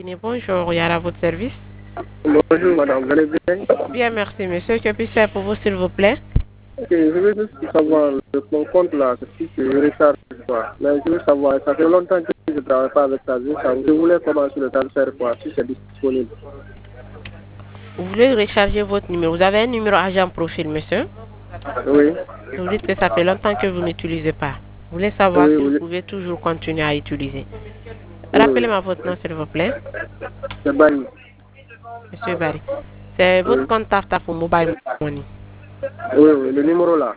Bonjour, Yara, à votre service. Bonjour madame, vous allez bien? Bien, merci monsieur. Que puis-je faire pour vous, s'il vous plaît? Ok, je veux juste savoir mon compte là, si je recharge quoi. Mais je veux savoir, ça fait longtemps que je ne travaille pas avec ça. Je voulais commencer le transfert quoi, si c'est disponible. Vous voulez recharger votre numéro. Vous avez un numéro agent profil, monsieur? Oui. Vous dites que ça fait longtemps que vous n'utilisez pas. Vous voulez savoir Oui, si vous oui. pouvez toujours continuer à utiliser. Oui, oui. Rappelez-moi votre nom, s'il vous plaît. C'est Bani. Monsieur Barry. C'est Oui. votre compte TAFTA pour Mobile Money. Oui, oui, le numéro là.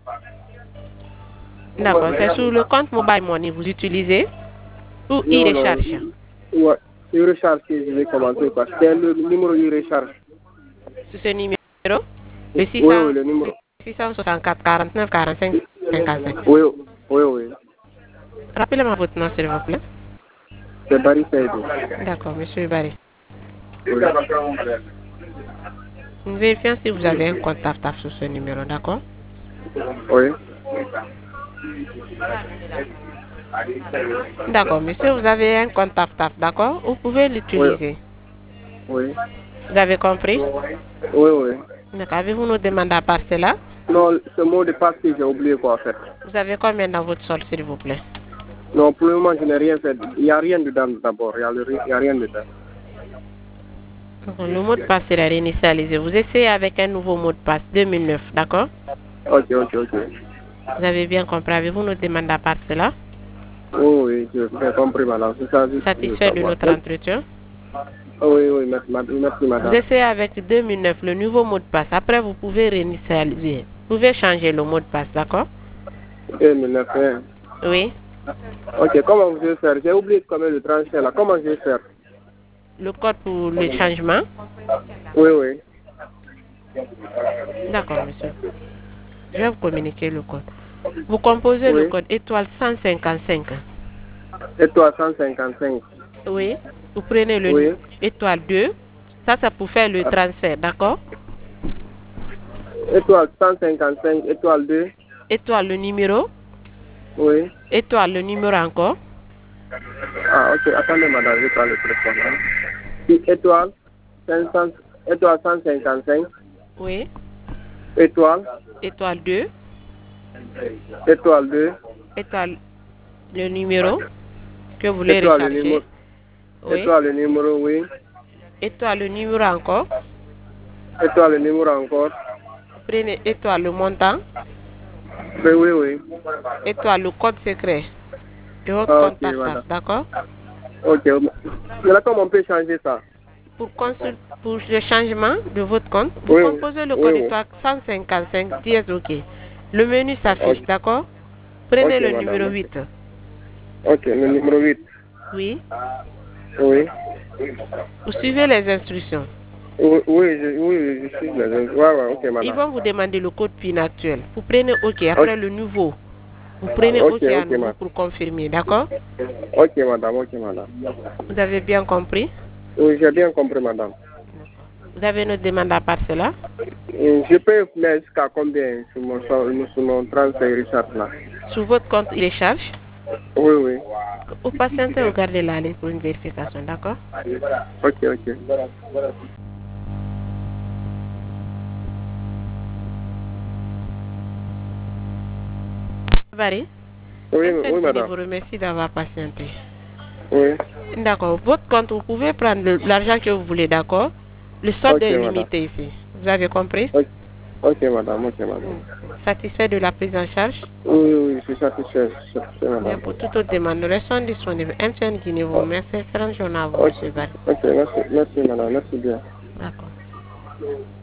D'accord. C'est sur le compte Mobile Money. Vous utilisez ou Non, non. e-recharge? Ouais. Il recharge que je vais commencer quoi. C'est le numéro il recharge. Sur ce numéro? Le Oui, oui, le numéro. 664 49 45 55. Oui, oui, oui. Rappelez-moi votre nom, s'il vous plaît. C'est Bari Saïdou. D'accord, monsieur Barry. Oui. Nous vérifions si vous avez un compte TAFTA sur ce numéro, d'accord? Oui. D'accord, monsieur, vous avez un compte TAFTA, d'accord? Vous pouvez Oui. l'utiliser. Oui. Vous avez compris? Oui, oui. D'accord, avez-vous nous demandé à part cela? Non, ce mot de passe que j'ai oublié quoi en fait. Vous avez combien dans votre solde, s'il vous plaît? Non, pour le moment, je n'ai rien fait. Il n'y a rien dedans d'abord. Il y a rien dedans. Le mot de passe sera réinitialisé. Vous essayez avec un nouveau mot de passe 2009, d'accord? Ok, ok, ok. Vous avez bien compris. Avez-vous nous demandé à part cela? Oui, oui, j'ai compris madame. C'est ça, juste pour Satisfait de savoir. notre entretien? Oui, oui, merci Vous madame. essayez avec 2009 le nouveau mot de passe. Après, vous pouvez réinitialiser. Vous pouvez changer le mot de passe, d'accord? 2009. Oui. Ok, comment je vais faire? J'ai oublié comment le transfert là. Comment je vais faire? Le code pour le changement? Oui, oui. D'accord, monsieur. Je vais vous communiquer le code. Vous composez le Oui. code étoile 155. Et toi, 155. Oui. Vous prenez le Oui. étoile 2. Ça, c'est pour faire le transfert, d'accord? Étoile 155, étoile 2. Étoile le numéro. Oui. Étoile le numéro encore. Ah, ok. Attendez, madame, je prends le téléphone. Puis, étoile 500, étoile 155. Oui. Étoile. Étoile 2. Étoile 2. Étoile le numéro que vous voulez Étoile le numéro. recharger. Oui. Étoile le numéro, oui. Étoile le numéro encore. Étoile le numéro encore. Prenez étoile le montant. Oui, oui, oui. Étoile le code secret de votre Ah, compte ok, TAFTA, madame. d'accord? Ok. Mais là, comment on peut changer ça? Pour le changement de votre compte, vous Oui, oui. composez le Oui, code oui. étoile 155 dièse OK. Le menu s'affiche, Ok, d'accord? Prenez ok, le madame. numéro Ok, 8. ok, le numéro 8. Oui. Oui. Vous suivez les instructions. Oui, oui, je suis là. Ouais, ouais, ok, Ils madame. vont vous demander le code PIN actuel. Vous prenez OK. Ok, Après le nouveau, vous prenez ok, OK à ok, nouveau madame. pour confirmer, d'accord? Ok, madame, ok, madame. Vous avez bien compris? Oui, j'ai bien compris, madame. Vous avez une demande à part cela? Je peux mettre jusqu'à combien sur mon transfert Richard là? Sur votre compte, il charge. Oui, oui. Vous patientez, regardez la ligne pour une vérification, d'accord? Ok, ok. Barry, Oui, Infant oui, Guinée madame. vous remercie d'avoir patienté. Oui. D'accord. Votre compte, vous pouvez prendre l'argent que vous voulez, d'accord? Le solde Ok, est madame. limité ici. Vous avez compris? Ok, ok, madame, ok, madame. Satisfait de la prise en charge? Oui, oui, je suis satisfait, Bien, madame. pour toute autre demande, nous restons disponibles. Infant Guinée vous Oh, remercie. Excellente journée à vous, ok, monsieur Barry. ok, merci, merci, madame, merci bien. D'accord.